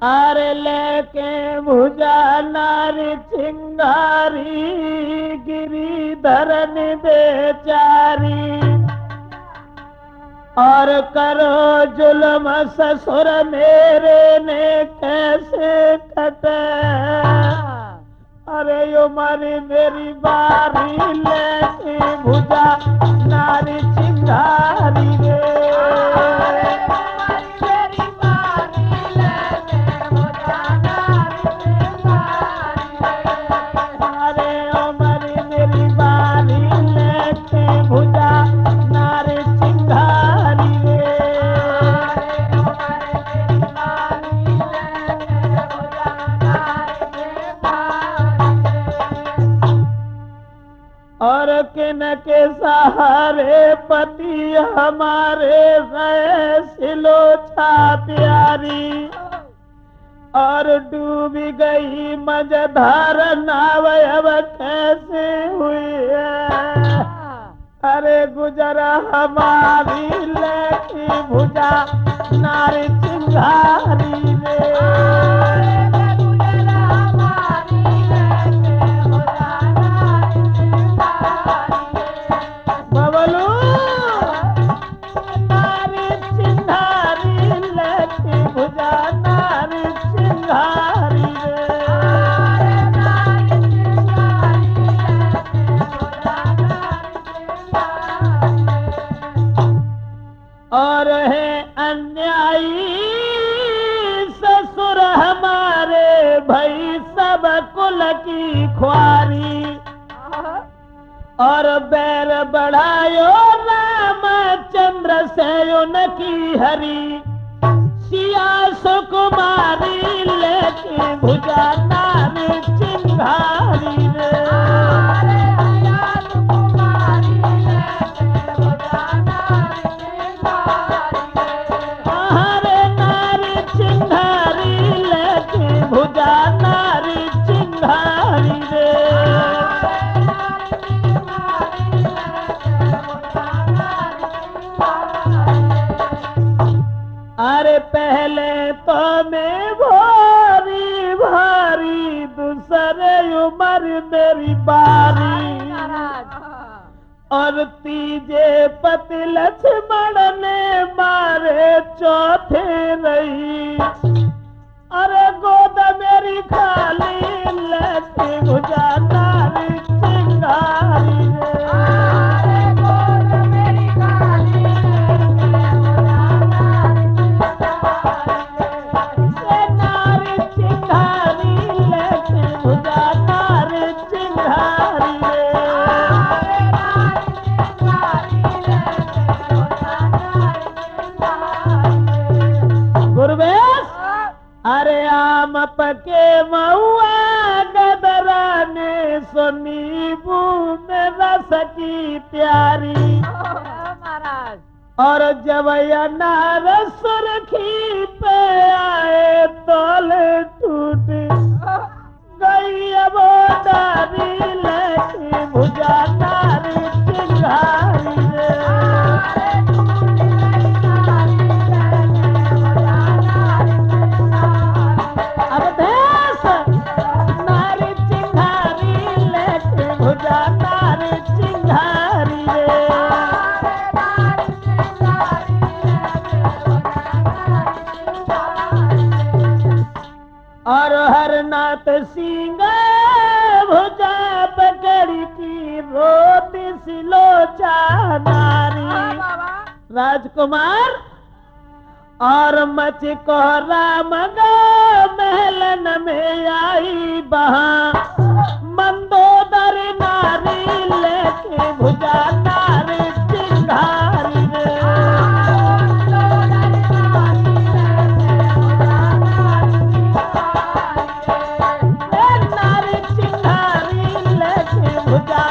अरे लेके भुजा नारी चिंगारी गिरिधरन बेचारी और करो जुल्म ससुर मेरे ने कैसे कटे अरे यो मारी मेरी बारी लेके भुजा नारी चिंगारी रे और किन के सहारे पति हमारे गए सिलोचा प्यारी और डूब गई मझधार नाव अब कैसे हुई है अरे गुजरा हमारी लेकी भुजा नारी चिंगारी रे और है अन्यायी ससुर हमारे भई सब कुल की ख्वारी और बैर बढ़ायो रामचंद्र से उनकी हरी सिया सुकुमारी लेके भुजा नारी चिंगारी रे भुजा नारी चिंगारी रे अरे पहले तो मैं भारी भारी दूसरे उम्र मेरी बारी और तीजे पति लक्ष्मण ने मारे चौथे रही अरे गोद मेरी खाली लेके भुजा नारी चिंगारी रे गोद मेरी खाली नारी चिंगारी लेके भुजा नारी चिंगारी गुरुवेश अरे आम पके महुआ गदरा ने सुनीबू में रस की प्यारी महाराज और जब अनार सुर्खी पे आए तोल टूट गई अब डारी लेके भुजा नारी चिंगारी रे और हरनाथ सिंह भुजा पकड़ी की रोती सिलोचा नारी राजकुमार और मच को राम महलन में आई बहा मंदोदर नारी लेके भुजा नारी चिंगारी रे नारी चिंगारी लेके भुजा